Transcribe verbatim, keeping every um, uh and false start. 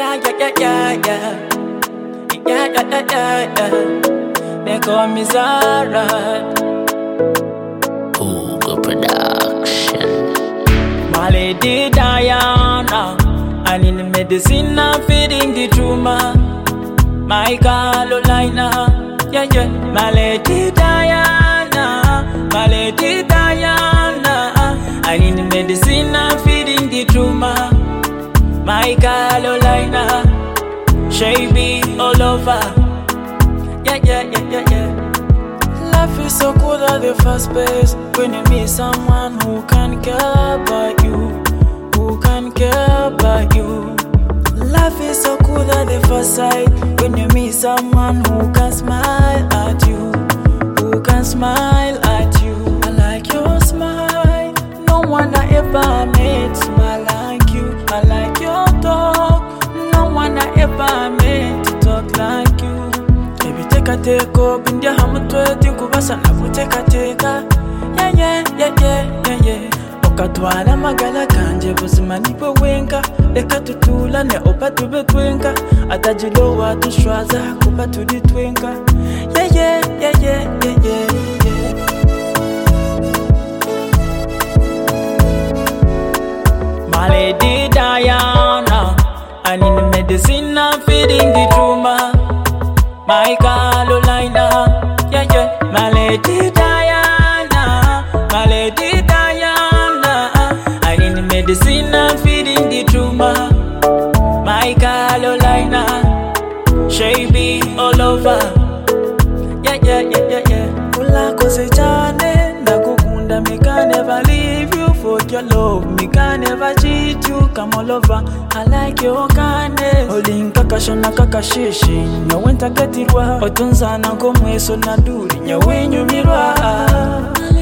Yeah, yeah, yeah, yeah, yeah. Yeah, yeah, yeah, yeah, yeah. They call me Zara. Ooga Production. My lady Diana. I need medicine, I'm feeding the tumor. My Carolina. Yeah, yeah. My lady Diana. My lady Diana. I need medicine, I'm feeding the tumor. My Carolina. Shady all over. Yeah, yeah, yeah, yeah, yeah. Life is so good at the first place when you meet someone who can care about you, who can care about you. Life is so good at the first sight when you meet someone who can smile at you, who can smile at you. I like your smile. No one I ever met smile like you. I like your talk. No one I ever met to talk like you. Baby, take a take up in the hammer twenty kubasa na kuteka teka. Yeah, yeah, yeah, yeah, yeah, yeah. Okatwala magala kanje buzima nipo wenka. Leka tutula ne opa tube twenka. Atajilowa tushwaza kupa tudi twenka. Yeah, yeah, yeah, yeah, yeah, yeah, yeah. My lady Diana. I need medicine, I'm feeding the tumor. My Carolina, yeah, yeah. My lady Diana, my lady Diana. I need medicine, I'm feeding the tumor. My Carolina, shady all over. Yeah, yeah, yeah, yeah, yeah. Ula kose chane, nakukunda, me can never leave you for your love. Me can never cheat you, come all over. I like your kindness. Holding kakashona kakashishi. Nyawenta gatirwa. Otunza na komwe so na duri. Nyawenyu mirwa.